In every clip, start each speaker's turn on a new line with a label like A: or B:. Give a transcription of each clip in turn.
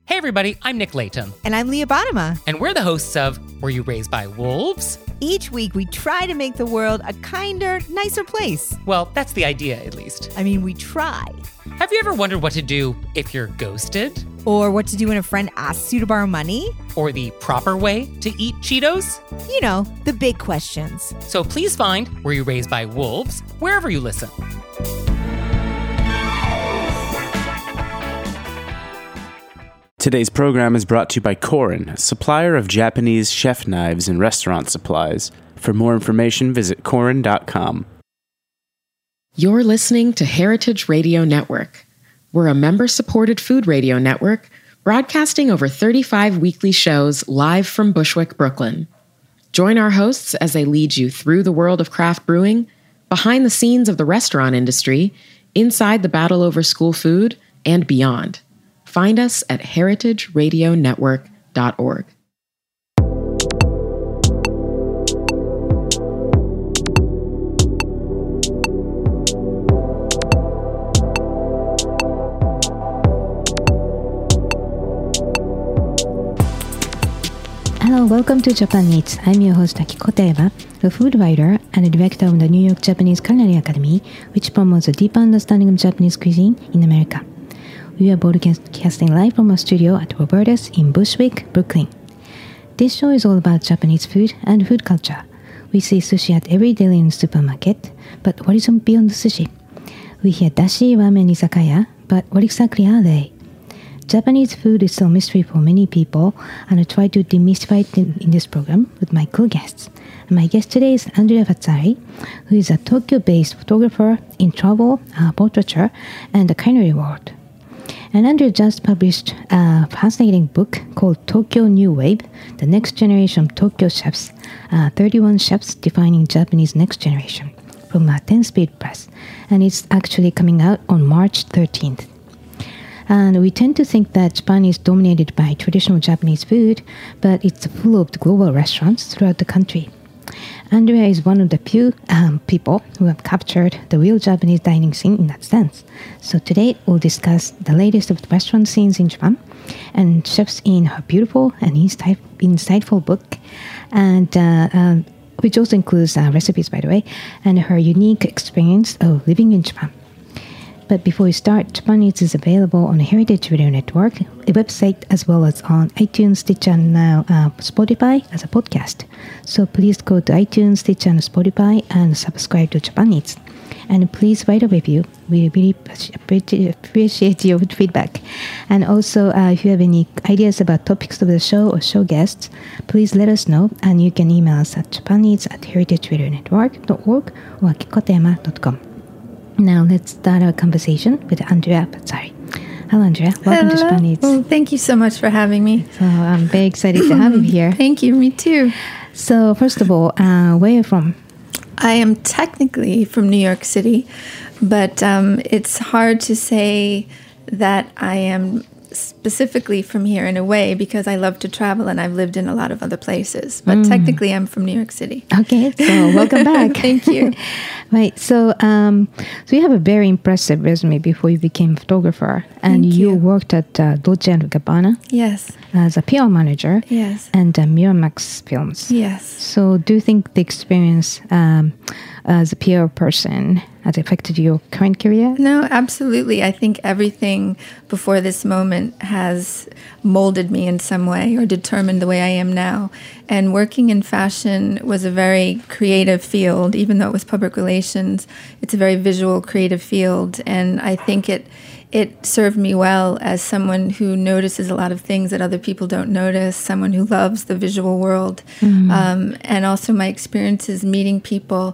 A: Hey everybody, I'm Nick Layton.
B: And I'm Leah Bottima.
A: And we're the hosts of Were You Raised by Wolves?
B: Each week we try to make the world a kinder, nicer place.
A: Well, that's the idea, at least.
B: I mean, we try.
A: Have you ever wondered what to do if you're ghosted?
B: Or what to do when a friend asks you to borrow money?
A: Or the proper way to eat Cheetos?
B: You know, the big questions.
A: So please find Were You Raised by Wolves wherever you listen.
C: Today's program is brought to you by Korin, a supplier of Japanese chef knives and restaurant supplies. For more information, visit korin.com.
D: You're listening to Heritage Radio Network. We're a member-supported food radio network broadcasting over 35 weekly shows live from Bushwick, Brooklyn. Join our hosts as they lead you through the world of craft brewing, behind the scenes of the restaurant industry, inside the battle over school food, and beyond. Find us at heritageradionetwork.org.
E: Hello, welcome to Japan Eats. I'm your host Akiko Teiba, a food writer and director of the New York Japanese Culinary Academy, which promotes a deeper understanding of Japanese cuisine in America. We are broadcasting live from our studio at Roberta's in Bushwick, Brooklyn. This show is all about Japanese food and food culture. We see sushi at every deli and supermarket, but what is beyond the sushi? We hear dashi, ramen, izakaya, but what exactly are they? Japanese food is still a mystery for many people, and I try to demystify it in this program with my co-guests. And my guest today is Andrea Fazzari, who is a Tokyo-based photographer in travel, portraiture, and the culinary world. And Andrea just published a fascinating book called Tokyo New Wave, The Next Generation of Tokyo Chefs, 31 Chefs Defining Japanese Next Generation, from 10 Speed Press. And it's actually coming out on March 13th. And we tend to think that Japan is dominated by traditional Japanese food, but it's full of global restaurants throughout the country. Andrea is one of the few people who have captured the real Japanese dining scene in that sense. So today we'll discuss the latest of the restaurant scenes in Japan and chefs in her beautiful and insightful book, and which also includes recipes, by the way, and her unique experience of living in Japan. But before we start, Japan Eats is available on the Heritage Radio Network, a website, as well as on iTunes, Stitcher, and now Spotify as a podcast. So please go to iTunes, Stitcher, and Spotify and subscribe to Japan Eats. And please write a review. We really appreciate your feedback. And also, if you have any ideas about topics of the show or show guests, please let us know. And you can email us at japaneats@heritageradionetwork or akikotema.com. Now let's start our conversation with Andrea Fazzari. Hello, Andrea. Welcome to Japan Eats.
F: Well, thank you so much for having me.
E: So I'm very excited to have you here.
F: Thank you. Me too.
E: So first of all, where are you from?
F: I am technically from New York City, but it's hard to say that I am specifically from here in a way because I love to travel and I've lived in a lot of other places. But technically, I'm from New York City.
E: Okay, so welcome back.
F: Thank you.
E: Right, so you have a very impressive resume before you became a photographer, and you worked at Dolce & Gabbana.
F: Yes.
E: As a PR manager.
F: Yes.
E: And Miramax Films.
F: Yes.
E: So do you think the experience as a PR person has affected your current career?
F: No, absolutely. I think everything before this moment has molded me in some way or determined the way I am now. And working in fashion was a very creative field, even though it was public relations. It's a very visual, creative field. And I think it served me well as someone who notices a lot of things that other people don't notice, someone who loves the visual world. And also my experiences meeting people,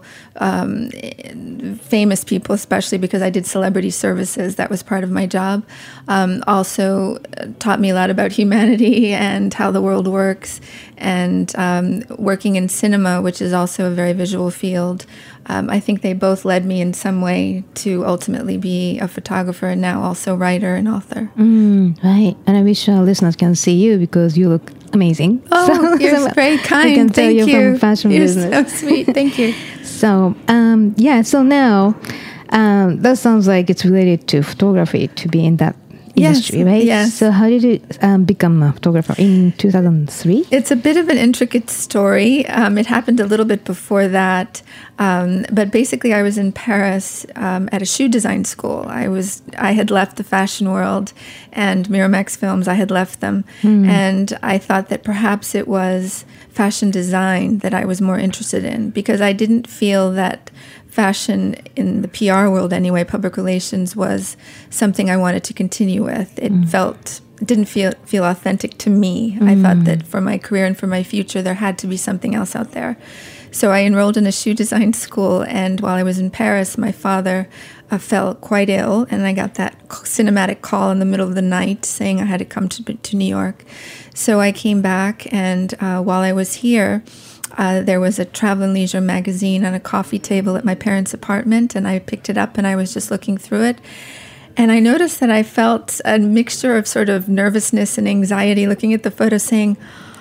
F: famous people, especially because I did celebrity services. That was part of my job. Also taught me a lot about humanity and how the world works. And working in cinema, which is also a very visual field, I think they both led me in some way to ultimately be a photographer and now also writer and author.
E: Right. And I wish our listeners can see you because you look amazing.
F: Oh, you're very kind.
E: I can tell
F: Thank
E: you're
F: you.
E: from fashion
F: You're
E: business.
F: so sweet. Thank you.
E: So, so now that sounds like it's related to photography to be in that industry,
F: Yes,
E: right?
F: yes.
E: So how did you become a photographer in 2003?
F: It's a bit of an intricate story. It happened a little bit before that, but basically, I was in Paris at a shoe design school. I had left the fashion world, and Miramax Films. I had left them, and I thought that perhaps it was fashion design that I was more interested in, because I didn't feel that fashion in the PR world anyway, public relations, was something I wanted to continue with. It didn't feel authentic to me. I thought that for my career and for my future, there had to be something else out there. So I enrolled in a shoe design school, and while I was in Paris, my father fell quite ill, and I got that cinematic call in the middle of the night saying I had to come to New York. So I came back, and while I was here, there was a Travel and Leisure magazine on a coffee table at my parents' apartment, and I picked it up and I was just looking through it. And I noticed that I felt a mixture of sort of nervousness and anxiety looking at the photo, saying,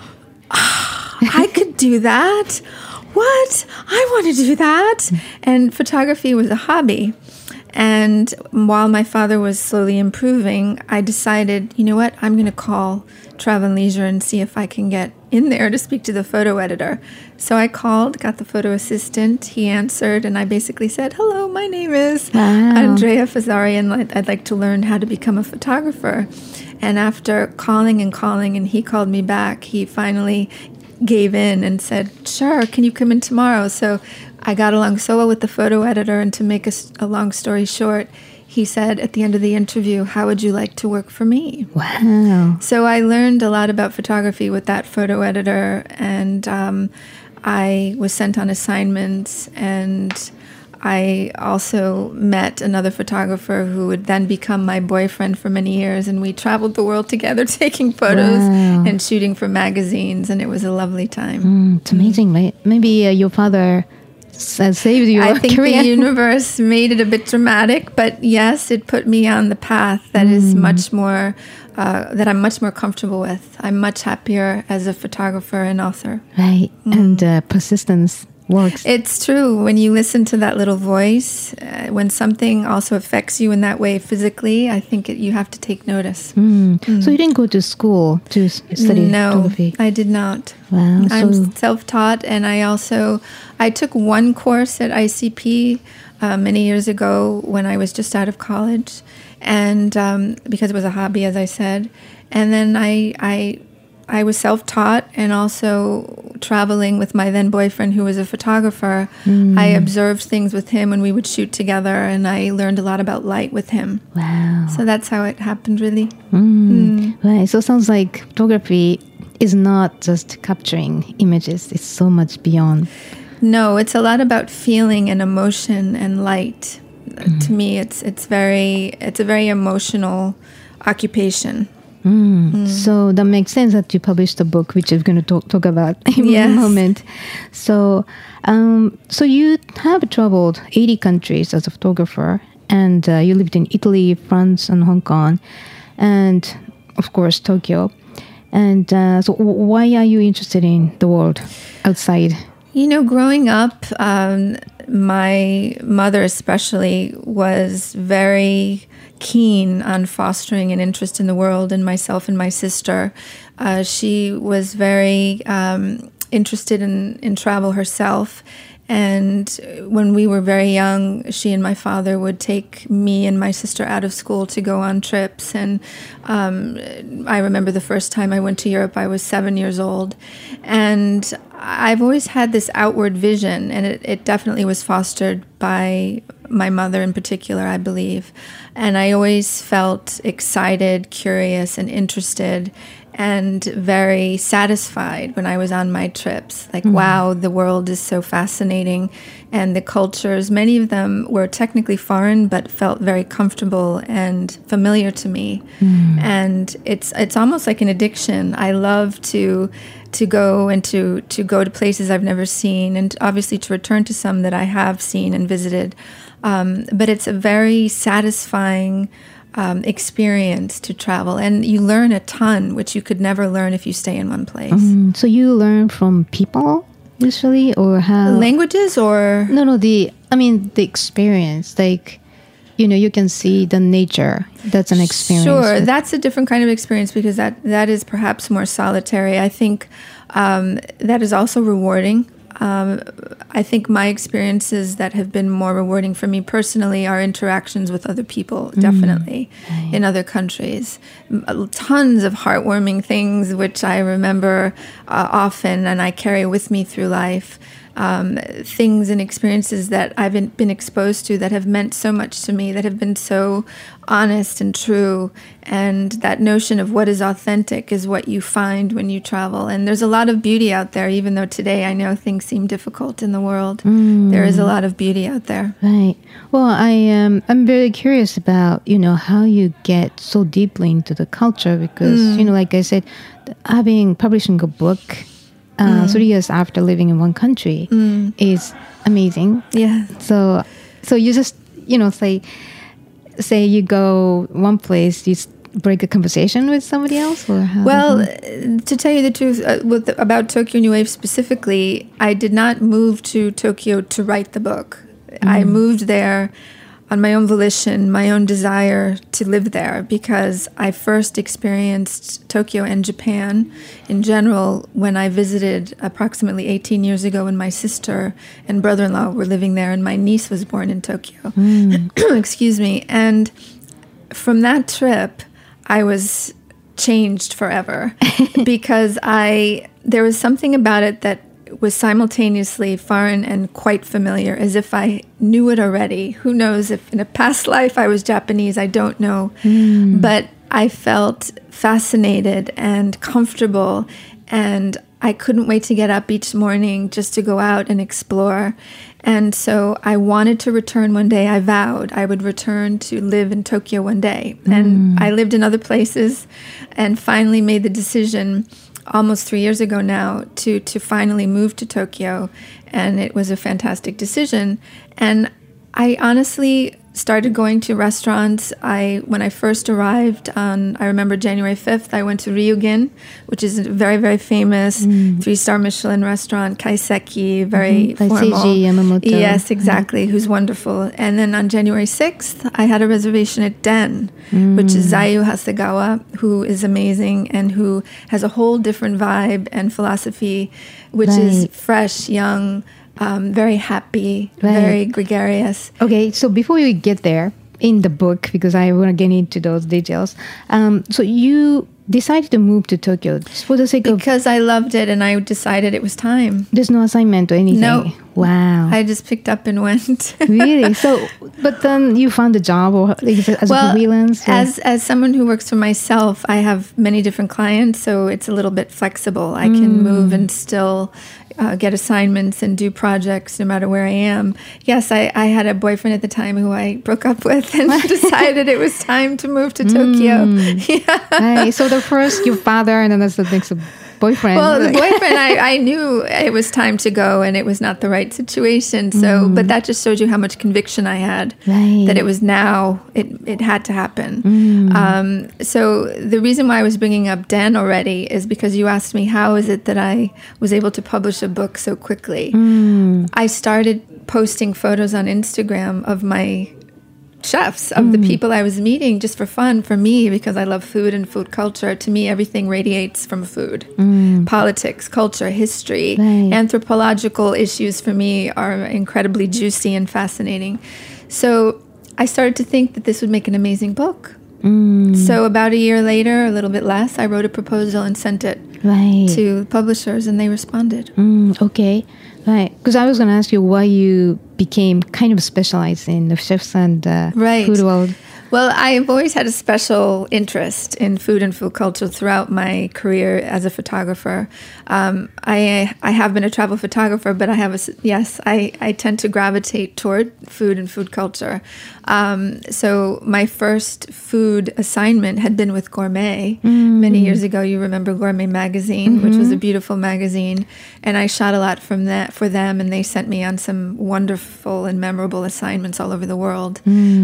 F: I could do that. What? I want to do that. And photography was a hobby. And while my father was slowly improving, I decided, you know what, I'm going to call Travel and Leisure and see if I can get in there to speak to the photo editor. So I called, got the photo assistant, he answered, and I basically said, hello, my name is Andrea Fazzari, and I'd like to learn how to become a photographer. And after calling, and he called me back, he finally gave in and said, sure, can you come in tomorrow? So I got along so well with the photo editor, and to make a long story short, he said at the end of the interview, how would you like to work for me?
E: Wow.
F: So I learned a lot about photography with that photo editor, and I was sent on assignments, and I also met another photographer who would then become my boyfriend for many years, and we traveled the world together taking photos and shooting for magazines, and it was a lovely time.
E: It's amazing, right? Maybe your father saved your
F: I think
E: career.
F: the universe made it a bit dramatic, but yes, it put me on the path that is much more, that I'm much more comfortable with. I'm much happier as a photographer and author.
E: Right, and persistence works.
F: It's true. When you listen to that little voice, when something also affects you in that way physically, I think you have to take notice.
E: So you didn't go to school to study photography?
F: No, I did not.
E: Wow.
F: I'm self-taught, and I took one course at ICP many years ago when I was just out of college, and because it was a hobby, as I said. And then I was self-taught, and also traveling with my then boyfriend, who was a photographer. I observed things with him when we would shoot together, and I learned a lot about light with him.
E: Wow.
F: So that's how it happened, really.
E: Right. So it sounds like photography is not just capturing images. It's so much beyond.
F: No, it's a lot about feeling and emotion and light. To me, it's a very emotional occupation.
E: So that makes sense that you published a book, which we're going to talk about in a moment. So, so you have traveled 80 countries as a photographer, and you lived in Italy, France, and Hong Kong, and of course Tokyo. And so, why are you interested in the world outside?
F: You know, growing up, my mother especially was very keen on fostering an interest in the world in myself and my sister. She was very interested in travel herself. And when we were very young, she and my father would take me and my sister out of school to go on trips. And I remember the first time I went to Europe, I was 7 years old. And I've always had this outward vision, and it definitely was fostered by my mother in particular, I believe. And I always felt excited, curious, and interested, and very satisfied when I was on my trips. Like, wow, the world is so fascinating. And the cultures, many of them were technically foreign, but felt very comfortable and familiar to me. And it's almost like an addiction. I love to go and to go to places I've never seen, and obviously to return to some that I have seen and visited. But it's a very satisfying experience to travel, and you learn a ton, which you could never learn if you stay in one place.
E: So you learn from people usually, or how?
F: Languages, or
E: No, the experience. Like you can see the nature. That's an experience.
F: Sure, that's a different kind of experience because that is perhaps more solitary. I think that is also rewarding. I think my experiences that have been more rewarding for me personally are interactions with other people, definitely, in other countries. Tons of heartwarming things, which I remember often and I carry with me through life. Things and experiences that I've been exposed to that have meant so much to me, that have been so honest and true. And that notion of what is authentic is what you find when you travel. And there's a lot of beauty out there, even though today I know things seem difficult in the world. There is a lot of beauty out there.
E: Right. Well, I'm very curious about, how you get so deeply into the culture because, like I said, publishing a book 3 years after living in one country is amazing.
F: Yeah.
E: So you just, say you go one place, you break a conversation with somebody else? Or how
F: to tell you the truth, about Tokyo New Wave specifically, I did not move to Tokyo to write the book. I moved there on my own volition, my own desire to live there, because I first experienced Tokyo and Japan in general when I visited approximately 18 years ago when my sister and brother-in-law were living there and my niece was born in Tokyo. Excuse me. And from that trip, I was changed forever because there was something about it that was simultaneously foreign and quite familiar, as if I knew it already. Who knows if in a past life I was Japanese, I don't know. But I felt fascinated and comfortable, and I couldn't wait to get up each morning just to go out and explore. And so I wanted to return one day. I vowed I would return to live in Tokyo one day. And I lived in other places and finally made the decision almost 3 years ago now to finally move to Tokyo, and it was a fantastic decision. And I honestly started going to restaurants. When I first arrived I remember January 5th, I went to Ryugen, which is a very, very famous 3-star Michelin restaurant, kaiseki, very
E: by
F: formal.
E: Seiji Yamamoto.
F: Yes, exactly, who's wonderful. And then on January 6th, I had a reservation at Den, which is Zayu Hasegawa, who is amazing and who has a whole different vibe and philosophy, which is fresh, young, very happy, very gregarious.
E: Okay, so before we get there in the book, because I want to get into those details, so you decided to move to Tokyo just for the sake of...
F: Because I loved it and I decided it was time.
E: There's no assignment or anything?
F: No.
E: Wow.
F: I just picked up and went.
E: Really? So, but then you found a job or as a freelance? Or?
F: As someone who works for myself, I have many different clients, so it's a little bit flexible. I can move and still get assignments and do projects no matter where I am. Yes, I had a boyfriend at the time who I broke up with and decided it was time to move to Tokyo. Yeah.
E: Right. So the first, your father, and then that's the next boyfriend.
F: Well, the boyfriend, I knew it was time to go and it was not the right situation. So, but that just showed you how much conviction I had that it was now, it had to happen. So the reason why I was bringing up Den already is because you asked me, how is it that I was able to publish a book so quickly? I started posting photos on Instagram of my chefs, of the people I was meeting, just for fun, for me, because I love food and food culture. To me, everything radiates from food. Politics, culture, history, anthropological issues for me are incredibly juicy and fascinating. So I started to think that this would make an amazing book. So about a year later, a little bit less, I wrote a proposal and sent it to publishers, and they responded.
E: Okay. Right, because I was going to ask you why you became kind of specialized in the chefs and food world.
F: Well, I've always had a special interest in food and food culture throughout my career as a photographer. I have been a travel photographer, but I tend to gravitate toward food and food culture. So my first food assignment had been with Gourmet many years ago. You remember Gourmet magazine, which was a beautiful magazine, and I shot a lot from that for them, and they sent me on some wonderful and memorable assignments all over the world.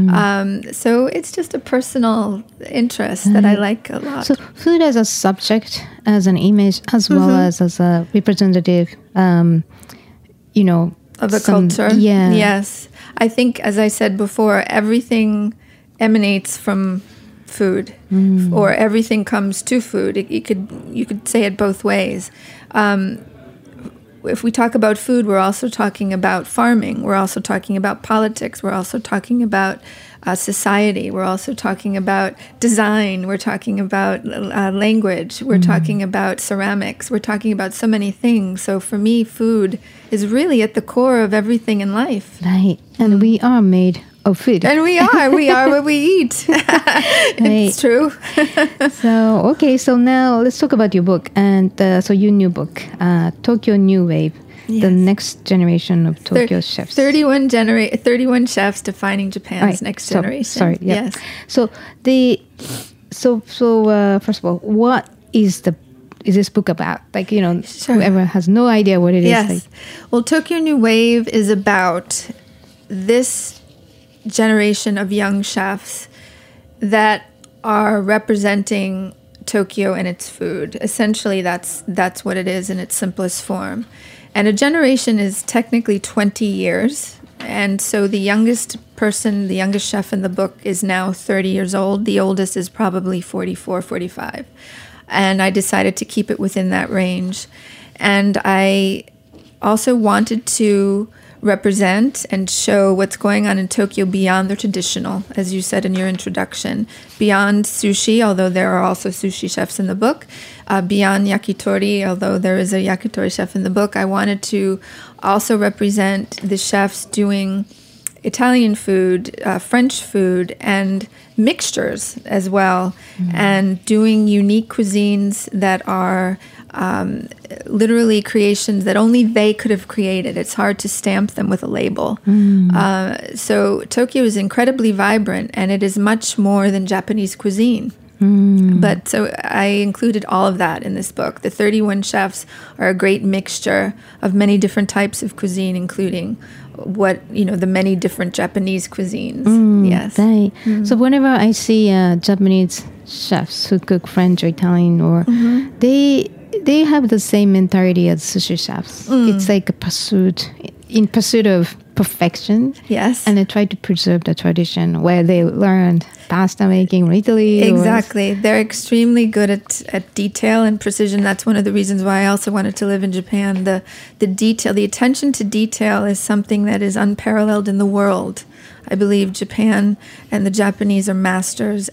F: So it's just a personal interest that I like a lot.
E: So food as a subject, as an image, as well as a representative,
F: of a culture.
E: Yeah.
F: Yes. I think, as I said before, everything emanates from food, or everything comes to food. You could say it both ways. If we talk about food, we're also talking about farming. We're also talking about politics. We're also talking about society. We're also talking about design. We're talking about language. We're talking about ceramics. We're talking about so many things. So for me, food is really at the core of everything in life.
E: Right. And we are made of food.
F: And we are what we eat. It's true.
E: So now let's talk about your book. And so your new book, Tokyo New Wave, the next generation of Tokyo chefs.
F: 31 chefs defining Japan's next generation.
E: Yes. So first of all, what is this book about? Like, whoever has no idea what it is.
F: Yes. Well, Tokyo New Wave is about this generation of young chefs that are representing Tokyo and its food. Essentially, that's what it is in its simplest form. And a generation is technically 20 years. And so the youngest chef in the book is now 30 years old. The oldest is probably 44, 45. And I decided to keep it within that range. And I also wanted to represent and show what's going on in Tokyo beyond the traditional, as you said in your introduction, beyond sushi, although there are also sushi chefs in the book, beyond yakitori, although there is a yakitori chef in the book. I wanted to also represent the chefs doing Italian food, French food, and mixtures as well, and doing unique cuisines that are literally creations that only they could have created. It's hard to stamp them with a label. So Tokyo is incredibly vibrant, and it is much more than Japanese cuisine. But so I included all of that in this book. The 31 chefs are a great mixture of many different types of cuisine, including the many different Japanese cuisines. Yes.
E: Right. So whenever I see Japanese chefs who cook French or Italian, or they have the same mentality as sushi chefs. It's like a pursuit of perfection.
F: Yes.
E: And they try to preserve the tradition where they learned pasta making in Italy.
F: Exactly. They're extremely good at detail and precision. That's one of the reasons why I also wanted to live in Japan. The detail, the attention to detail is something that is unparalleled in the world. I believe Japan and the Japanese are masters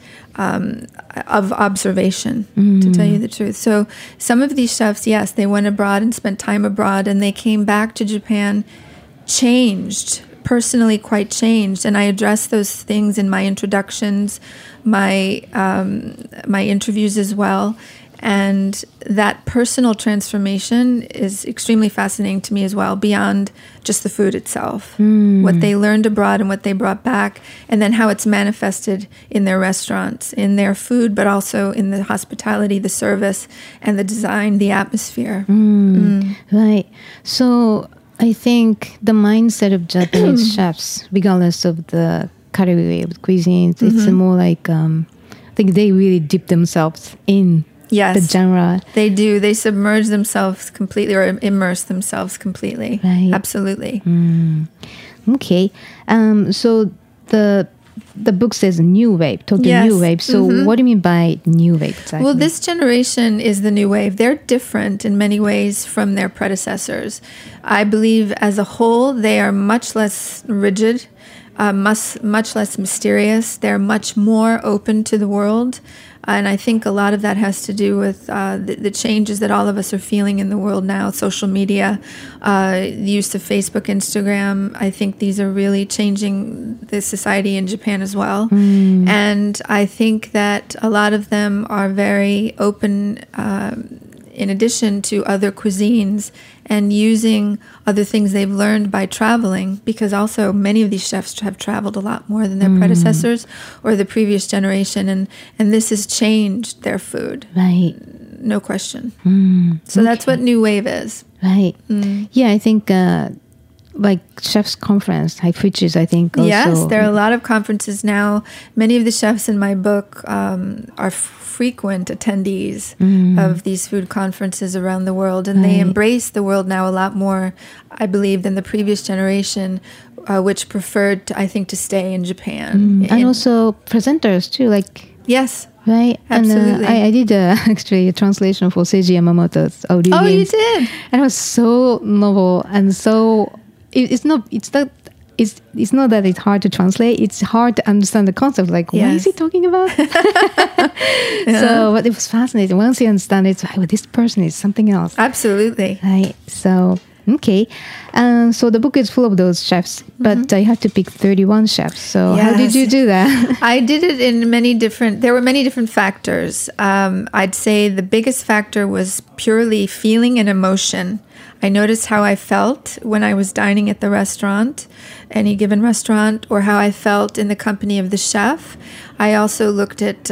F: of observation, to tell you the truth. So some of these chefs, yes, they went abroad and spent time abroad, and they came back to Japan changed, personally quite changed. And I address those things in my introductions, my interviews as well. And that personal transformation is extremely fascinating to me as well, beyond just the food itself. What they learned abroad and what they brought back, and then how it's manifested in their restaurants, in their food, but also in the hospitality, the service, and the design, the atmosphere.
E: Right. So I think the mindset of Japanese chefs, regardless of the category of cuisines, it's more like, I think they really dip themselves in the genre.
F: They do. They submerge themselves completely, or immerse themselves completely.
E: Right.
F: Absolutely.
E: Okay. So the book says New Wave, Tokyo New Wave. So what do you mean by New Wave exactly?
F: Well, this generation is the New Wave. They're different in many ways from their predecessors. I believe as a whole, they are much less rigid, much less mysterious. They're much more open to the world. And I think a lot of that has to do with the changes that all of us are feeling in the world now. Social media, the use of Facebook, Instagram. I think these are really changing the society in Japan as well. And I think that a lot of them are very open, in addition to other cuisines, and using other things they've learned by traveling, because also many of these chefs have traveled a lot more than their predecessors or the previous generation, and this has changed their food.
E: Right.
F: No question. So that's what New Wave is.
E: Right. Yeah, I think like chefs conference, which is I think also...
F: Yes, there are a lot of conferences now. Many of the chefs in my book are frequent attendees of these food conferences around the world, and they embrace the world now a lot more, I believe, than the previous generation, which preferred, I think, to stay in Japan.
E: And also presenters too, like...
F: Yes.
E: Right,
F: Absolutely.
E: And I did actually a translation for Seiji Yamamoto's audio games.
F: Oh, you did?
E: And it was so novel and so it's not that it's hard to translate. It's hard to understand the concept. Like, what is he talking about? So, but it was fascinating. Once you understand it, it's like, this person is something else.
F: Absolutely.
E: Right. So, okay. So the book is full of those chefs, but I had to pick 31 chefs. So how did you do that?
F: I did it in there were many different factors. I'd say the biggest factor was purely feeling and emotion. I noticed how I felt when I was dining at the restaurant, any given restaurant, or how I felt in the company of the chef. I also looked at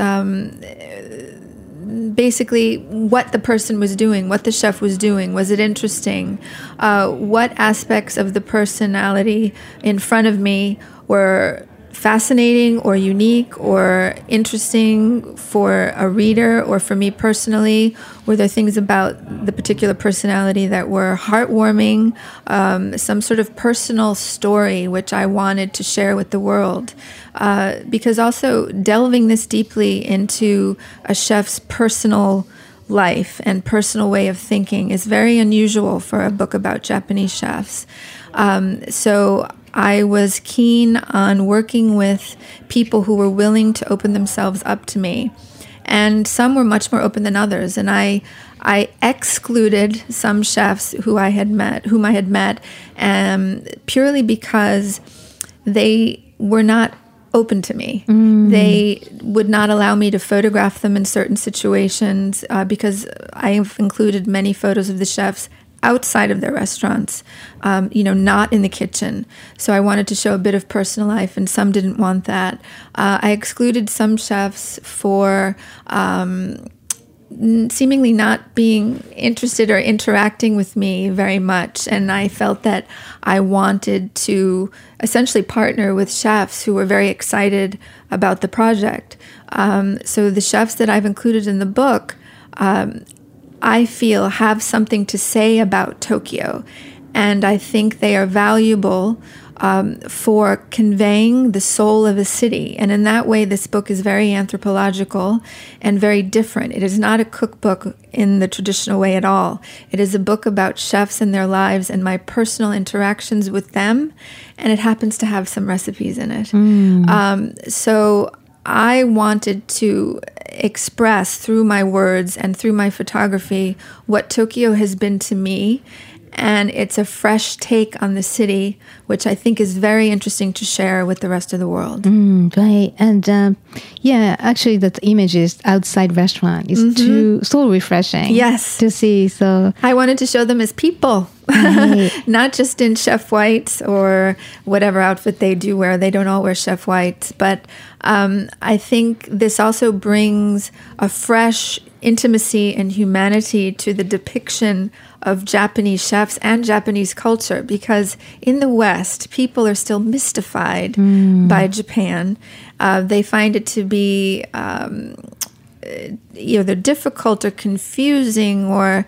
F: basically what the person was doing, what the chef was doing. Was it interesting? What aspects of the personality in front of me were fascinating or unique or interesting for a reader or for me personally? Were there things about the particular personality that were heartwarming, some sort of personal story which I wanted to share with the world? Because also delving this deeply into a chef's personal life and personal way of thinking is very unusual for a book about Japanese chefs. So I was keen on working with people who were willing to open themselves up to me. And some were much more open than others. And I excluded some chefs whom I had met, purely because they were not open to me. They would not allow me to photograph them in certain situations because I have included many photos of the chefs outside of their restaurants, not in the kitchen. So I wanted to show a bit of personal life, and some didn't want that. I excluded some chefs for seemingly not being interested or interacting with me very much, and I felt that I wanted to essentially partner with chefs who were very excited about the project. So the chefs that I've included in the book, I feel have something to say about Tokyo, and I think they are valuable for conveying the soul of a city. And in that way, this book is very anthropological and very different. It is not a cookbook in the traditional way at all. It is a book about chefs and their lives and my personal interactions with them, and it happens to have some recipes in it. So I wanted to express through my words and through my photography what Tokyo has been to me, and it's a fresh take on the city, which I think is very interesting to share with the rest of the world.
E: Right, and actually that images outside restaurant is so refreshing.
F: Yes,
E: to see. So
F: I wanted to show them as people. Not just in chef whites or whatever outfit they do wear. They don't all wear chef whites. But I think this also brings a fresh intimacy and humanity to the depiction of Japanese chefs and Japanese culture, because in the West, people are still mystified by Japan. They find it to be either difficult or confusing or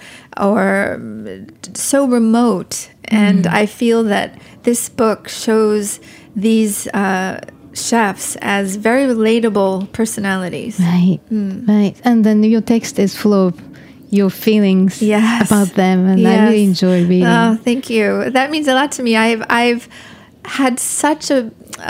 F: so remote. And I feel that this book shows these chefs as very relatable personalities.
E: Right, right. And then your text is full of your feelings about them, and I really enjoy reading.
F: Oh, thank you. That means a lot to me. I've had such a...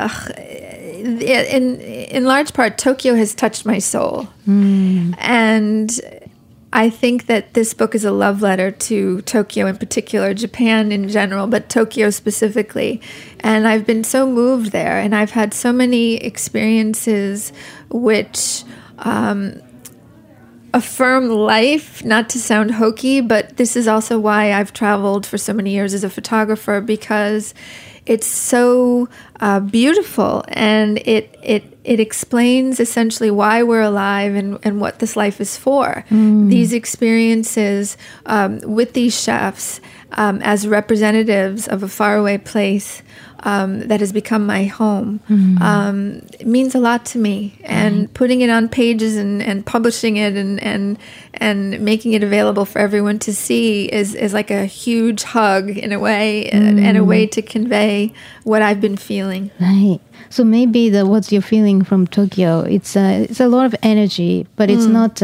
F: in large part, Tokyo has touched my soul. And I think that this book is a love letter to Tokyo in particular, Japan in general, but Tokyo specifically. And I've been so moved there, and I've had so many experiences which a firm life, not to sound hokey, but this is also why I've traveled for so many years as a photographer, because it's so beautiful, and it explains essentially why we're alive and what this life is for. These experiences with these chefs as representatives of a faraway place that has become my home it means a lot to me. And putting it on pages and publishing it and making it available for everyone to see is like a huge hug in a way, and a way to convey what I've been feeling.
E: Right. So maybe what you're feeling from Tokyo, it's a lot of energy, but it's not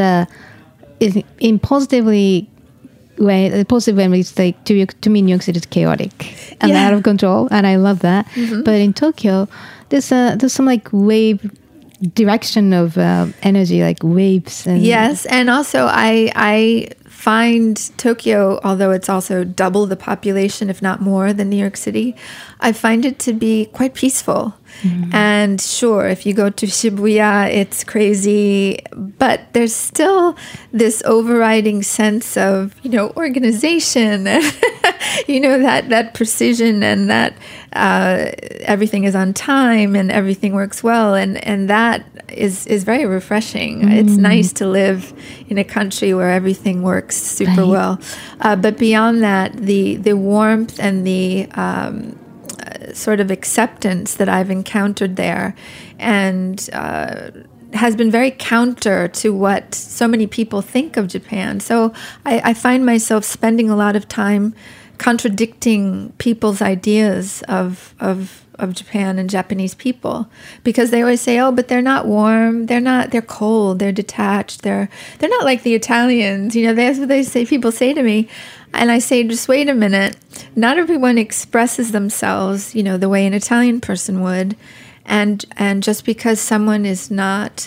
E: in positively way. The positive way is like to me, New York City is chaotic and out of control, and I love that. But in Tokyo, there's some like wave direction of energy, like waves. And
F: yes, and also I find Tokyo, although it's also double the population, if not more, than New York City, I find it to be quite peaceful. And sure, if you go to Shibuya, it's crazy, but there's still this overriding sense of, organization, that precision, and that everything is on time and everything works well, and that is very refreshing. It's nice to live in a country where everything works super well. But beyond that, the warmth and the sort of acceptance that I've encountered there, and has been very counter to what so many people think of Japan. So I find myself spending a lot of time contradicting people's ideas of Japan and Japanese people, because they always say, oh, but they're not warm, they're cold, they're detached, they're not like the Italians, that's what people say to me. And I say, just wait a minute, not everyone expresses themselves, the way an Italian person would, and just because someone is not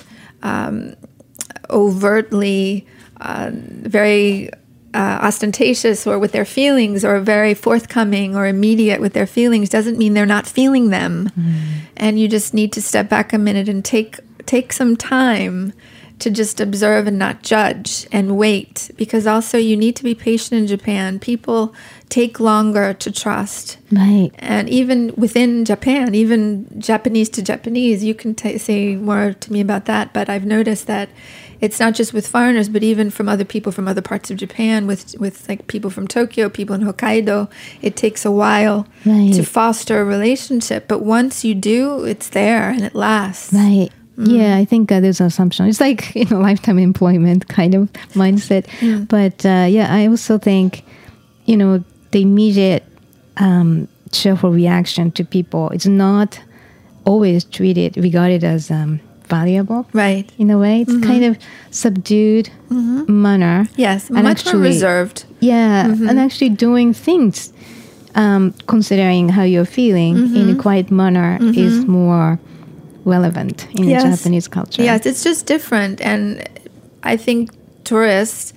F: overtly very ostentatious or with their feelings, or very forthcoming or immediate with their feelings, doesn't mean they're not feeling them. And you just need to step back a minute and take some time to just observe and not judge, and wait, because also you need to be patient in Japan. People take longer to trust.
E: Right.
F: And even within Japan, even Japanese to Japanese, you can say more to me about that, but I've noticed that it's not just with foreigners, but even from other people from other parts of Japan, with like people from Tokyo, people in Hokkaido, it takes a while to foster a relationship. But once you do, it's there and it lasts.
E: Right. Yeah, I think there's an assumption. It's like lifetime employment kind of mindset. But I also think, the immediate cheerful reaction to people is not always regarded as valuable.
F: Right.
E: In a way, it's kind of subdued manner.
F: Yes,
E: and
F: much more reserved.
E: Yeah, and actually doing things, considering how you're feeling in a quiet manner is more relevant in the Japanese culture.
F: Yes, it's just different. And I think tourists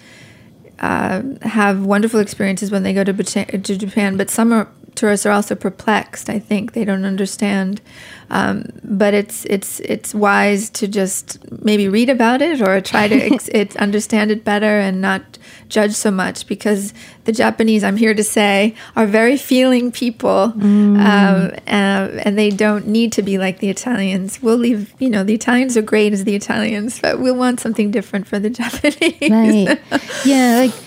F: have wonderful experiences when they go to Japan, but some tourists are also perplexed. I think they don't understand. But it's wise to just maybe read about it, or try to understand it better and not judge so much, because the Japanese, I'm here to say, are very feeling people, and they don't need to be like the Italians. We'll leave, the Italians are great as the Italians, but we'll want something different for the Japanese.
E: Right. Yeah, like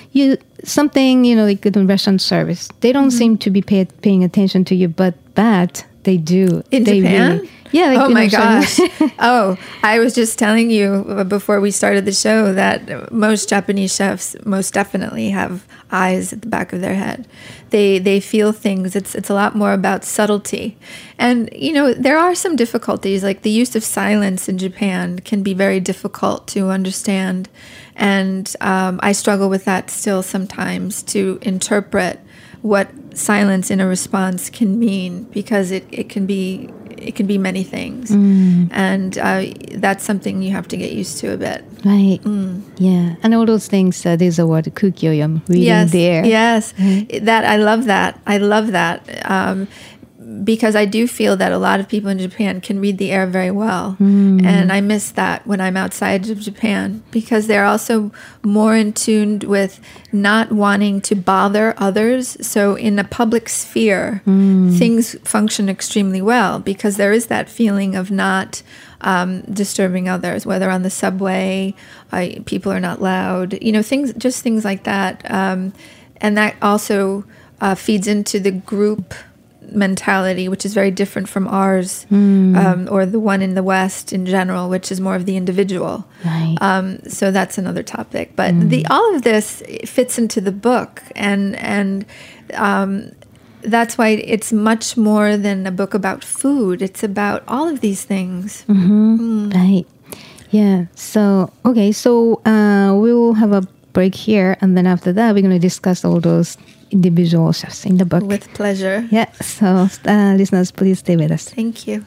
E: like the restaurant service. They don't seem to be paying attention to you, but they do.
F: In Japan?
E: Really, yeah.
F: Oh my gosh. I was just telling you before we started the show that most Japanese chefs most definitely have eyes at the back of their head. They feel things. It's a lot more about subtlety. And, there are some difficulties, like the use of silence in Japan can be very difficult to understand. And I struggle with that still sometimes, to interpret what silence in a response can mean, because it can be many things, and that's something you have to get used to a bit.
E: Right. Yeah, and all those things. There's a word kukyoyam, reading the air.
F: Yes, that I love that. because I do feel that a lot of people in Japan can read the air very well. And I miss that when I'm outside of Japan, because they're also more in tune with not wanting to bother others. So in a public sphere, things function extremely well because there is that feeling of not disturbing others, whether on the subway, people are not loud, things like that. And that also feeds into the group mentality, which is very different from ours, or the one in the West in general, which is more of the individual.
E: Right.
F: So that's another topic. But all of this fits into the book, and that's why it's much more than a book about food. It's about all of these things.
E: Right. Yeah. So, okay. So we will have a break here, and then after that, we're going to discuss all those individual chefs in the book.
F: With pleasure.
E: Yeah. So, listeners, please stay with us.
F: Thank you.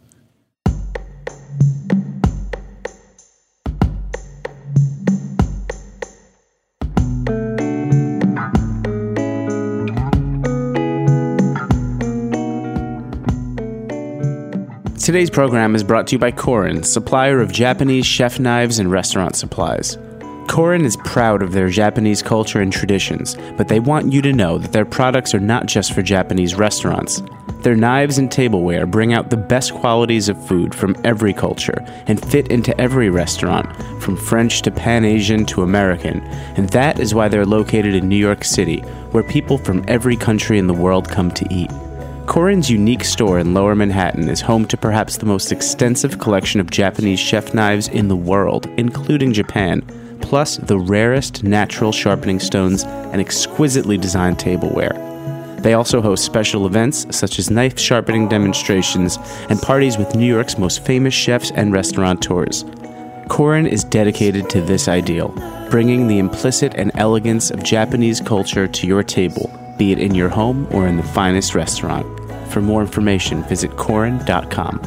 C: Today's program is brought to you by Korin, supplier of Japanese chef knives and restaurant supplies. Korin is proud of their Japanese culture and traditions, but they want you to know that their products are not just for Japanese restaurants. Their knives and tableware bring out the best qualities of food from every culture and fit into every restaurant, from French to Pan-Asian to American, and that is why they're located in New York City, where people from every country in the world come to eat. Korin's unique store in Lower Manhattan is home to perhaps the most extensive collection of Japanese chef knives in the world, including Japan, plus the rarest natural sharpening stones and exquisitely designed tableware. They also host special events such as knife sharpening demonstrations and parties with New York's most famous chefs and restaurateurs. Korin is dedicated to this ideal, bringing the implicit and elegance of Japanese culture to your table, be it in your home or in the finest restaurant. For more information, visit Korin.com.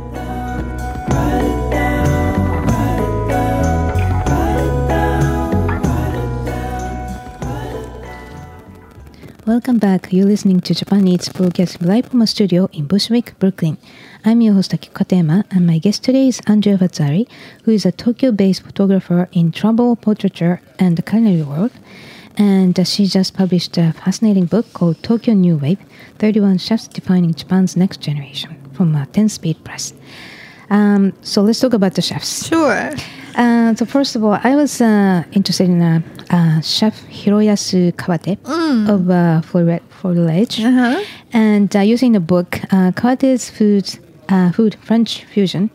E: Welcome back. You're listening to Japan Eats, broadcasting live from a studio in Bushwick, Brooklyn. I'm your host, Akiko Katayama, and my guest today is Andrea Fazzari, who is a Tokyo-based photographer in travel, portraiture, and the culinary world. And she just published a fascinating book called Tokyo New Wave, 31 Chefs Defining Japan's Next Generation, from 10-Speed Press. So let's talk about the chefs.
F: Sure.
E: So first of all, I was interested in Chef Hiroyasu Kawate of Fleur-L'Edge. And using the book, Kawate's food French fusion,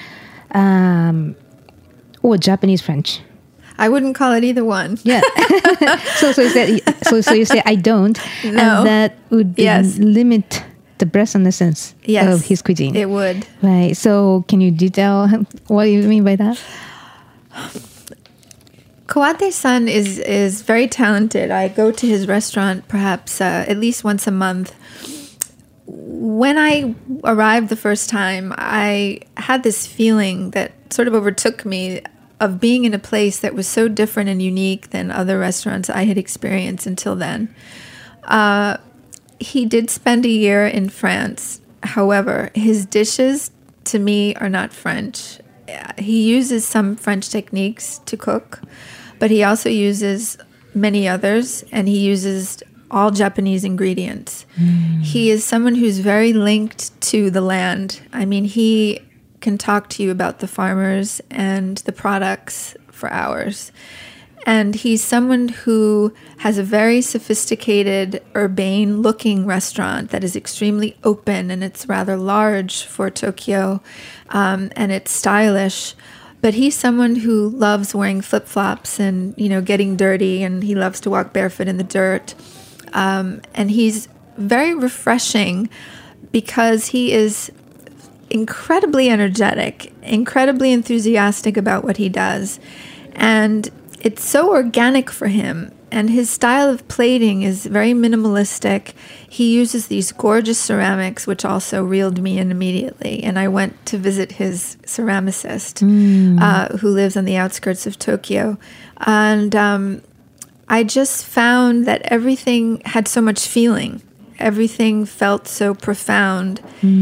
E: or Japanese French.
F: I wouldn't call it either one.
E: Yeah. so you say I don't,
F: no.
E: And that would limit the breadth and essence of his cuisine.
F: It would.
E: Right. So can you detail what do you mean by that?
F: Kawate-san is very talented. I go to his restaurant perhaps at least once a month. When I arrived the first time, I had this feeling that sort of overtook me of being in a place that was so different and unique than other restaurants I had experienced until then. He did spend a year in France. However, his dishes, to me, are not French. He uses some French techniques to cook, but he also uses many others, and he uses all Japanese ingredients. He is someone who's very linked to the land. I mean, he can talk to you about the farmers and the products for hours. And he's someone who has a very sophisticated, urbane-looking restaurant that is extremely open, and it's rather large for Tokyo, and it's stylish. But he's someone who loves wearing flip-flops and, getting dirty, and he loves to walk barefoot in the dirt. And he's very refreshing because he is incredibly energetic, incredibly enthusiastic about what he does. And it's so organic for him. And his style of plating is very minimalistic. He uses these gorgeous ceramics, which also reeled me in immediately. And I went to visit his ceramicist, who lives on the outskirts of Tokyo. And I just found that everything had so much feeling. everything felt so profound.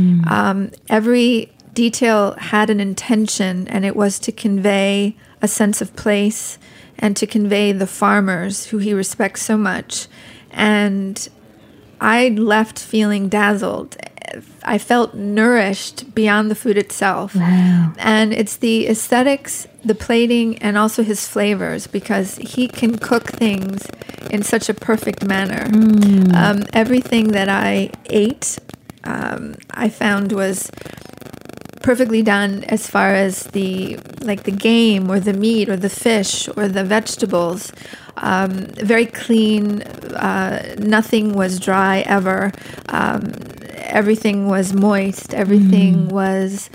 F: Every detail had an intention, and it was to convey a sense of place and to convey the farmers who he respects so much. And I left feeling dazzled. I felt nourished beyond the food itself.
E: Wow.
F: And it's the aesthetics, the plating, and also his flavors, because he can cook things in such a perfect manner. Everything that I ate, I found was perfectly done as far as the game or the meat or the fish or the vegetables. Very clean. Nothing was dry ever. Everything was moist. Everything was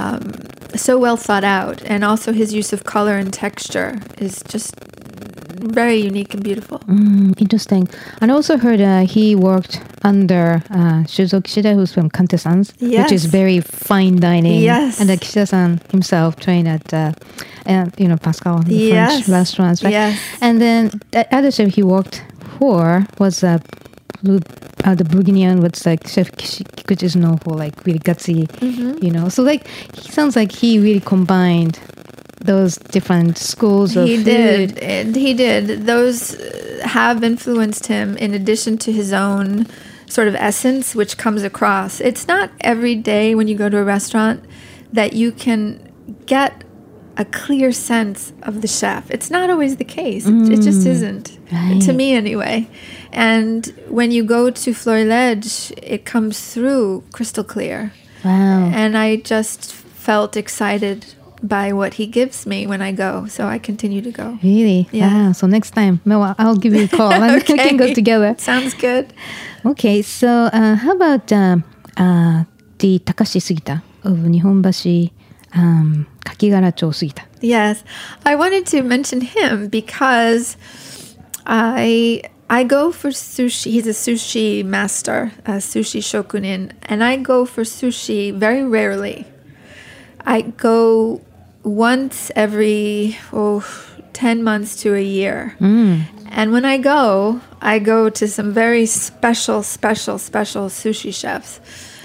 F: so well thought out. And also his use of color and texture is just very unique and beautiful.
E: Interesting. And I also heard he worked under Shuzo Kishida, who's from Kante-san's, which is very fine dining.
F: Yes.
E: And Kishida-san himself trained at Pascal, the French restaurants, right?
F: Yes.
E: And then the other chef he worked for was the Bourguignon, what's like Chef Kikuchi is known for, like really gutsy, So like he sounds like he really combined those different schools of food.
F: He did. Those have influenced him in addition to his own sort of essence, which comes across. It's not every day when you go to a restaurant that you can get a clear sense of the chef. It's not always the case. It just isn't, to me anyway. And when you go to Florilège, it comes through crystal clear.
E: Wow.
F: And I just felt excited by what he gives me when I go, so I continue to go.
E: Really?
F: Yeah.
E: Wow. So next time, I'll give you a call and we can go together.
F: Sounds good.
E: Okay, so how about the Takashi Sugita of Nihonbashi Kakigaracho Sugita?
F: Yes, I wanted to mention him because I go for sushi. He's a sushi master, a sushi shokunin, and I go for sushi very rarely. I go once every 10 months to a year. And when I go to some very special sushi chefs.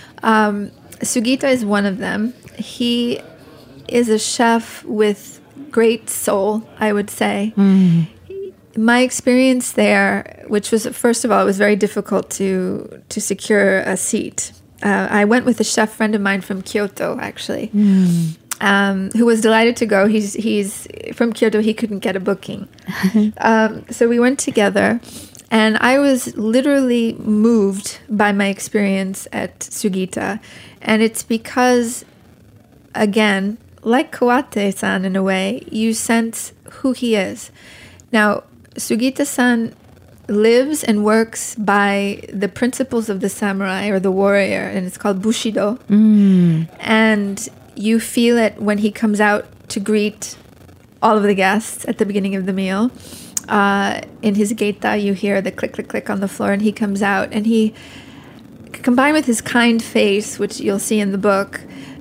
F: Sugita is one of them. He is a chef with great soul, I would say. My experience there, which was, first of all, it was very difficult to secure a seat. I went with a chef friend of mine from Kyoto, actually, who was delighted to go. He's from Kyoto. He couldn't get a booking. So we went together, and I was literally moved by my experience at Sugita. And it's because, again, like Kawate-san in a way, you sense who he is. Now, Sugita-san lives and works by the principles of the samurai or the warrior, and it's called Bushido. And you feel it when he comes out to greet all of the guests at the beginning of the meal. In his geita, you hear the click, click, click on the floor, and he comes out, and he, combined with his kind face, which you'll see in the book,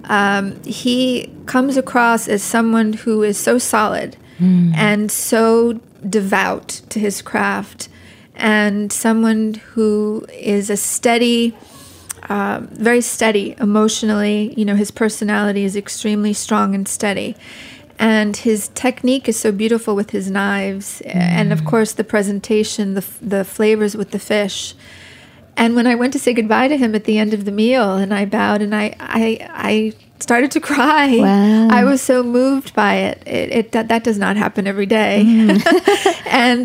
F: he comes across as someone who is so solid and so devout to his craft, and someone who is a steady, very steady emotionally. His personality is extremely strong and steady. And his technique is so beautiful with his knives. And of course, the presentation, the flavors with the fish. And when I went to say goodbye to him at the end of the meal, and I bowed, and I started to cry.
E: Wow.
F: I was so moved by it. That does not happen every day. And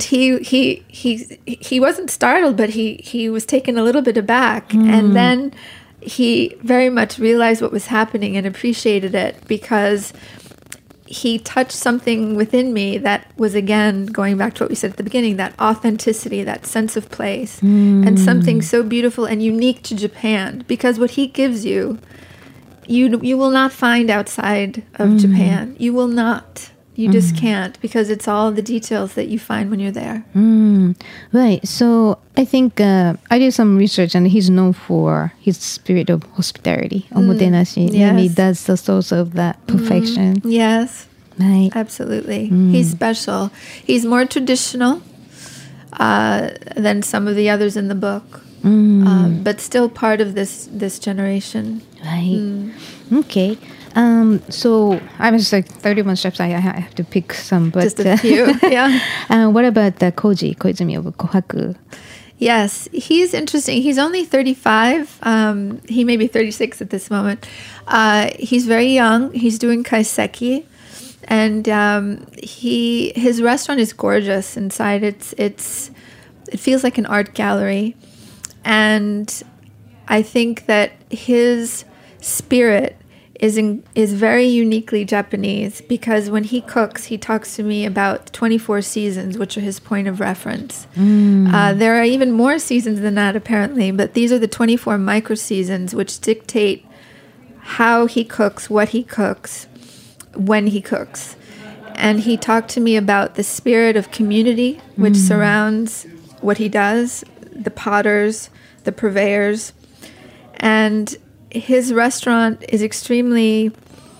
F: he wasn't startled, but he was taken a little bit aback. And then he very much realized what was happening and appreciated it, because he touched something within me that was, again, going back to what we said at the beginning, that authenticity, that sense of place, and something so beautiful and unique to Japan. Because what he gives you, you will not find outside of Japan. You will not. You just can't, because it's all the details that you find when you're there.
E: Right. So I think I did some research, and he's known for his spirit of hospitality, omotenashi.
F: Yes.
E: And that's the source of that perfection.
F: Yes,
E: Right.
F: absolutely. He's special. He's more traditional than some of the others in the book. but still part of this generation.
E: Right. Okay. So I was like 31 chefs. I have to pick some, but
F: Just a few, yeah.
E: What about Koji Koizumi of Kohaku?
F: Yes, he's interesting. He's only 35. He may be 36 at this moment. He's very young. He's doing kaiseki, and his restaurant is gorgeous inside. It feels like an art gallery, and I think that his spirit is very uniquely Japanese, because when he cooks, he talks to me about 24 seasons, which are his point of reference. There are even more seasons than that, apparently, but these are the 24 micro seasons which dictate how he cooks, what he cooks, when he cooks. And he talked to me about the spirit of community which surrounds what he does, the potters, the purveyors, and his restaurant is extremely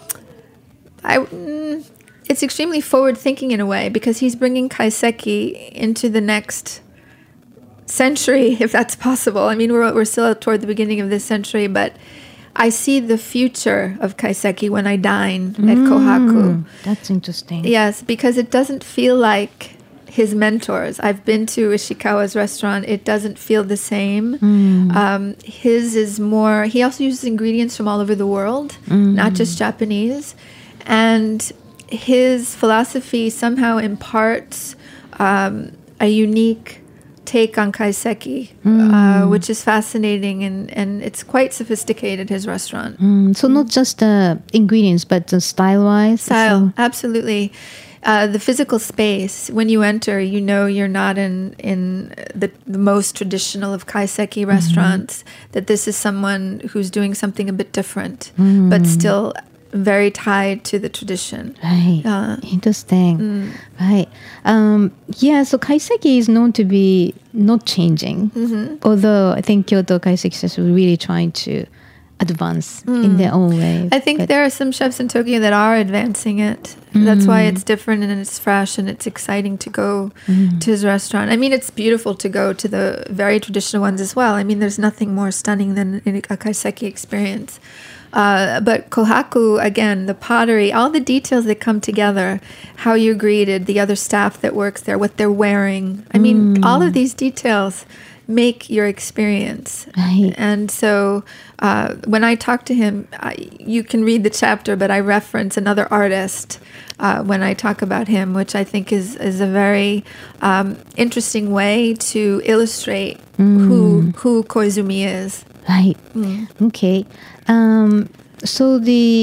F: forward-thinking in a way, because he's bringing kaiseki into the next century, if that's possible. I mean, we're still toward the beginning of this century, but I see the future of kaiseki when I dine at Kohaku.
E: That's interesting.
F: Yes, because it doesn't feel like his mentors. I've been to Ishikawa's restaurant. It doesn't feel the same. His is more, he also uses ingredients from all over the world, not just Japanese. And his philosophy somehow imparts a unique take on kaiseki, which is fascinating, and it's quite sophisticated, his restaurant.
E: So not just the ingredients, but the style-wise?
F: Style, absolutely. The physical space, when you enter, you know you're not in the most traditional of kaiseki restaurants, that this is someone who's doing something a bit different, but still very tied to the tradition.
E: Right. Interesting. Right. So kaiseki is known to be not changing, although I think Kyoto kaiseki chefs are really trying to advance in their own way.
F: I think there are some chefs in Tokyo that are advancing it. That's why it's different and it's fresh and it's exciting to go to his restaurant. I mean, it's beautiful to go to the very traditional ones as well. I mean, there's nothing more stunning than a kaiseki experience. But Kohaku, again, the pottery, all the details that come together, how you're greeted, the other staff that works there, what they're wearing. I mean, all of these details make your experience.
E: Right.
F: And so when I talk to him, you can read the chapter, but I reference another artist when I talk about him, which I think is a very interesting way to illustrate who Koizumi is.
E: Right. Okay. So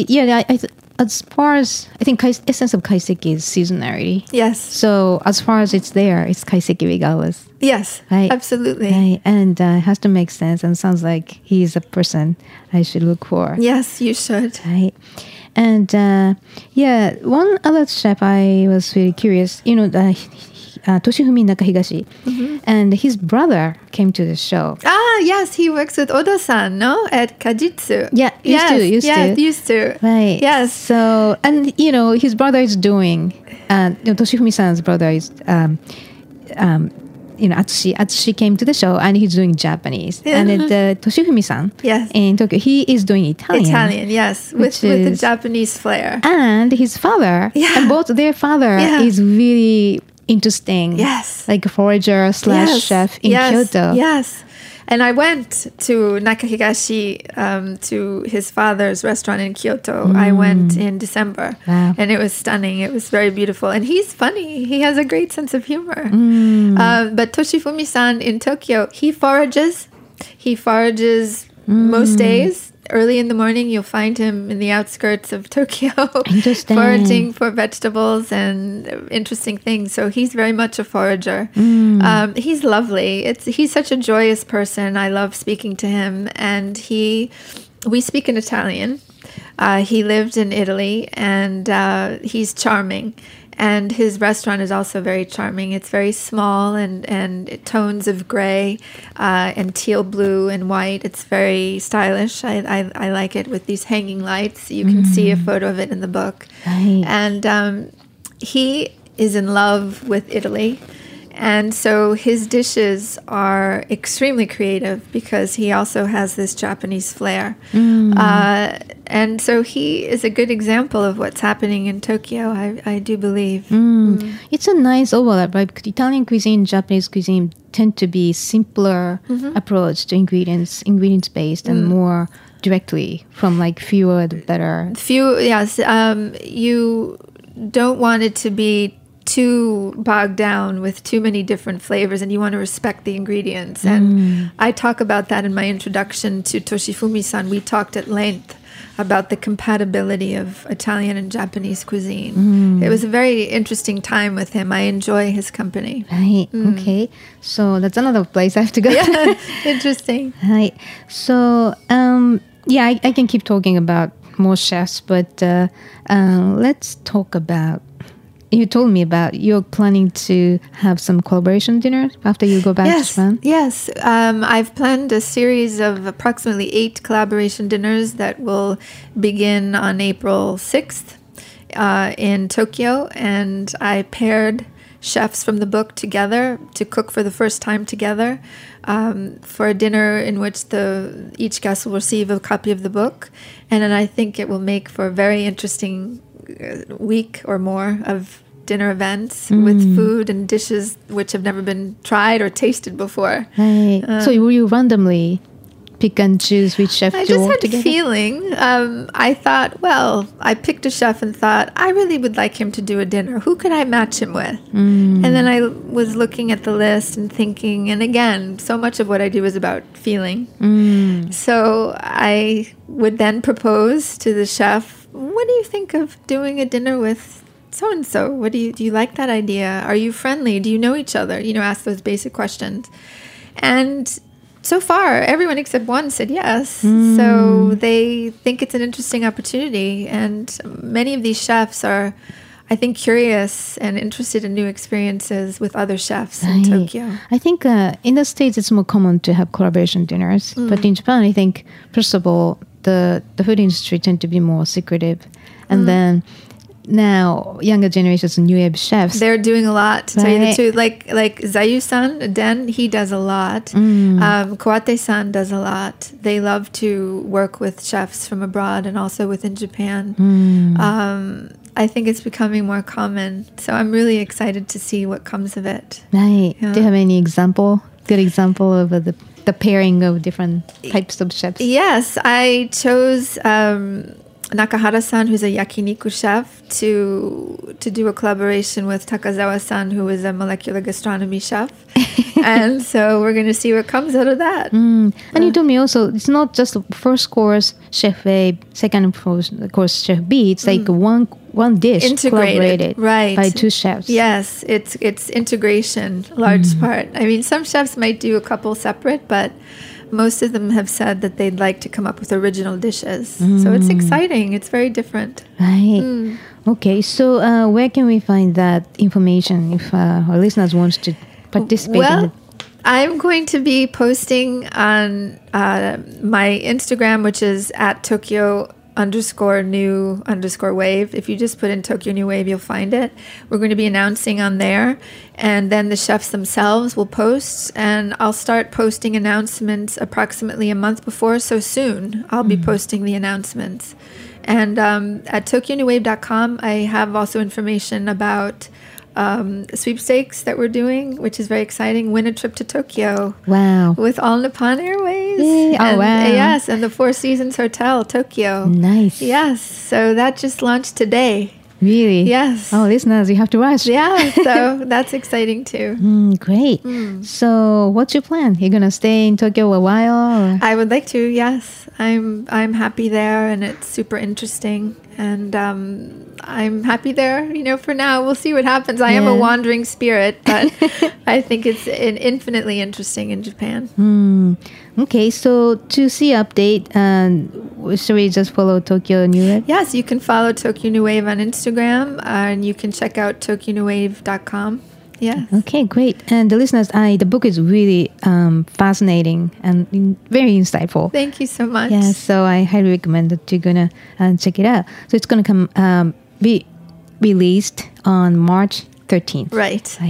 E: as far as I think essence of kaiseki is seasonality.
F: Yes.
E: So as far as it's there, it's kaiseki regardless.
F: Yes.
E: Right.
F: Absolutely.
E: Right. And it has to make sense, and sounds like he's a person I should look for.
F: Yes, you should.
E: Right. And one other chef I was really curious. Toshifumi Nakahigashi, and his brother came to the show.
F: Ah, yes, he works with Oda-san, no? At Kajitsu.
E: Yeah, used to. Right.
F: Yes.
E: So, and his brother is doing, Toshifumi-san's brother is, Atsushi came to the show and he's doing Japanese. And Toshifumi-san in Tokyo, he is doing Italian.
F: Italian, yes, with the Japanese flair.
E: And his father, and both their father is really interesting.
F: Yes.
E: Like a forager / chef in Kyoto.
F: Yes. And I went to Nakahigashi, to his father's restaurant in Kyoto. I went in December.
E: Wow.
F: And it was stunning. It was very beautiful. And he's funny. He has a great sense of humor. But Toshifumi-san in Tokyo, he forages. He forages most days. Early in the morning, you'll find him in the outskirts of Tokyo foraging for vegetables and interesting things. So he's very much a forager. He's lovely. He's such a joyous person. I love speaking to him. And we speak in Italian. He lived in Italy, and he's charming. And his restaurant is also very charming. It's very small and tones of gray and teal blue and white. It's very stylish. I like it with these hanging lights. You can see a photo of it in the book.
E: Right.
F: And he is in love with Italy. And so his dishes are extremely creative because he also has this Japanese flair. And so he is a good example of what's happening in Tokyo, I do believe.
E: It's a nice overlap, right? Because Italian cuisine, Japanese cuisine tend to be simpler approach to ingredients based and more directly from like fewer the better.
F: Yes. You don't want it to be too bogged down with too many different flavors, and you want to respect the ingredients. And I talk about that in my introduction to Toshifumi-san. We talked at length about the compatibility of Italian and Japanese cuisine. It was a very interesting time with him. I enjoy his company.
E: Right. Okay. So that's another place I have to go.
F: Yeah, interesting.
E: Right. So, I can keep talking about more chefs, but let's talk about. You told me about you're planning to have some collaboration dinner after you go back to Japan.
F: Yes. I've planned a series of approximately 8 collaboration dinners that will begin on April 6th in Tokyo. And I paired chefs from the book together to cook for the first time together for a dinner in which each guest will receive a copy of the book. And then I think it will make for a very interesting week or more of dinner events with food and dishes which have never been tried or tasted before.
E: Right. So will you randomly pick and choose which chef
F: I
E: to
F: just
E: work
F: had
E: together?
F: a feeling. I thought, well, I picked a chef and thought, I really would like him to do a dinner. Who could I match him with? And then I was looking at the list and thinking, and again, so much of what I do is about feeling. So I would then propose to the chef, what do you think of doing a dinner with so-and-so? What do you like that idea? Are you friendly? Do you know each other? Ask those basic questions. And so far, everyone except one said yes. So they think it's an interesting opportunity. And many of these chefs are, I think, curious and interested in new experiences with other chefs in Tokyo.
E: I think in the States, it's more common to have collaboration dinners. But in Japan, I think, first of all, the food industry tend to be more secretive. And then now younger generations and new wave chefs,
F: they're doing a lot, to tell you the truth. Like Zayu-san, Den, he does a lot. Kawate-san does a lot. They love to work with chefs from abroad and also within Japan. I think it's becoming more common. So I'm really excited to see what comes of it.
E: Right.
F: Yeah.
E: Do you have any good example of the pairing of different types of chefs?
F: Yes, I chose Nakahara-san, who's a yakiniku chef, to do a collaboration with Takazawa-san, who is a molecular gastronomy chef. And so we're going to see what comes out of that.
E: And you told me also, it's not just first course chef A, second course chef B. It's like one dish
F: integrated,
E: collaborated
F: right,
E: by 2 chefs.
F: Yes, it's integration, large part. I mean, some chefs might do a couple separate, but most of them have said that they'd like to come up with original dishes. So it's exciting. It's very different.
E: Right. Okay, so where can we find that information if our listeners want to participate in it?
F: I'm going to be posting on my Instagram, which is at Tokyo_new_wave. If you just put in Tokyo New Wave, you'll find it. We're going to be announcing on there. And then the chefs themselves will post. And I'll start posting announcements approximately a month before. So soon, I'll be posting the announcements. And at TokyoNewWave.com, I have also information about sweepstakes that we're doing, which is very exciting. Win a trip to Tokyo.
E: Wow.
F: With All Nippon Airways.
E: Yay. Oh, wow.
F: Yes, and the Four Seasons Hotel, Tokyo.
E: Nice.
F: Yes, so that just launched today.
E: Really?
F: Yes.
E: Oh, listeners, you have to rush.
F: Yeah, so that's exciting too.
E: Great. So what's your plan? You're going to stay in Tokyo a while? Or?
F: I would like to, yes. I'm happy there, and it's super interesting. And I'm happy there, for now. We'll see what happens. I am a wandering spirit, but I think it's infinitely interesting in Japan.
E: Okay, so to see update, should we just follow Tokyo New Wave?
F: Yes, you can follow Tokyo New Wave on Instagram, and you can check out TokyoNewWave.com. Yes.
E: Okay, great. And the listeners, the book is really fascinating and very insightful.
F: Thank you so much.
E: Yeah, so I highly recommend that you're going to check it out. So it's going to be released on March 13th.
F: Right.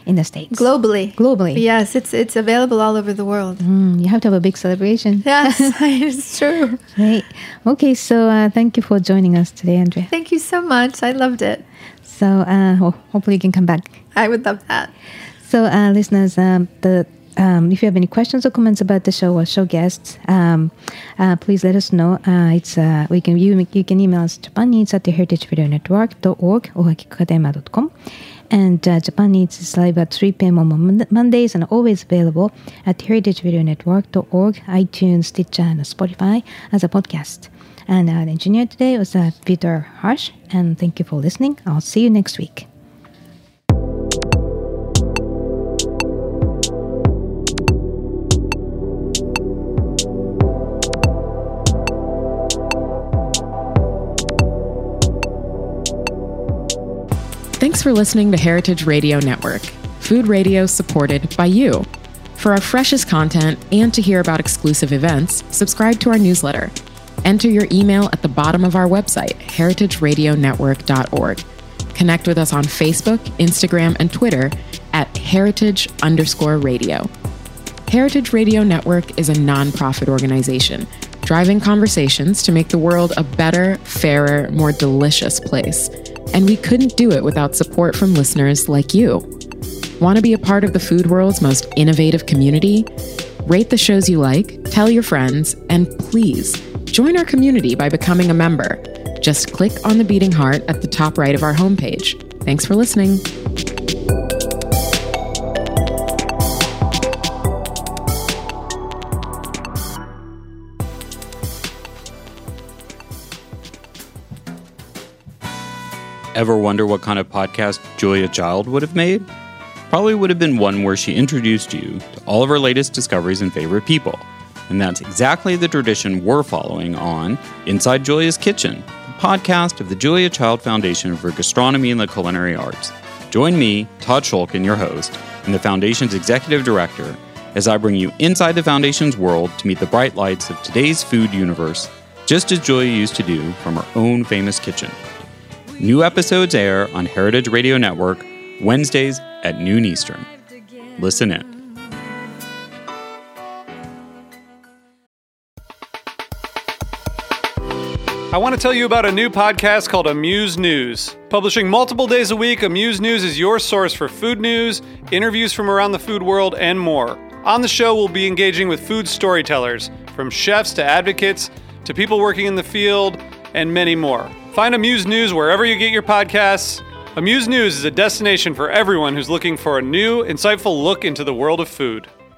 E: in the States.
F: Globally.
E: Globally.
F: Yes, it's available all over the world.
E: You have to have a big celebration.
F: Yes, it's true.
E: Right. Okay, so thank you for joining us today, Andrea.
F: Thank you so much. I loved it.
E: So hopefully you can come back.
F: I would love that.
E: So listeners, if you have any questions or comments about the show or show guests, please let us know. You can email us Japan Eats at heritageradionetwork.org or akikokatayama.com. And Japan Eats is live at 3 p.m. on Mondays and always available at heritageradionetwork.org, iTunes, Stitcher, and Spotify as a podcast. And our engineer today was Peter Harsh. And thank you for listening. I'll see you next week.
D: Thanks for listening to Heritage Radio Network, food radio supported by you. For our freshest content and to hear about exclusive events, subscribe to our newsletter. Enter your email at the bottom of our website, heritageradionetwork.org. Connect with us on Facebook, Instagram, and Twitter at heritage_radio. Heritage Radio Network is a nonprofit organization driving conversations to make the world a better, fairer, more delicious place. And we couldn't do it without support from listeners like you. Want to be a part of the food world's most innovative community? Rate the shows you like, tell your friends, and please join our community by becoming a member. Just click on the beating heart at the top right of our homepage. Thanks for listening.
G: Ever wonder what kind of podcast Julia Child would have made? Probably would have been one where she introduced you to all of her latest discoveries and favorite people. And that's exactly the tradition we're following on Inside Julia's Kitchen, the podcast of the Julia Child Foundation for Gastronomy and the Culinary Arts. Join me, Todd Schulkin, your host, and the Foundation's executive director, as I bring you inside the Foundation's world to meet the bright lights of today's food universe, just as Julia used to do from her own famous kitchen. New episodes air on Heritage Radio Network Wednesdays at noon Eastern. Listen in.
H: I want to tell you about a new podcast called Amuse News. Publishing multiple days a week, Amuse News is your source for food news, interviews from around the food world, and more. On the show, we'll be engaging with food storytellers, from chefs to advocates to people working in the field, and many more. Find Amuse News wherever you get your podcasts. Amuse News is a destination for everyone who's looking for a new, insightful look into the world of food.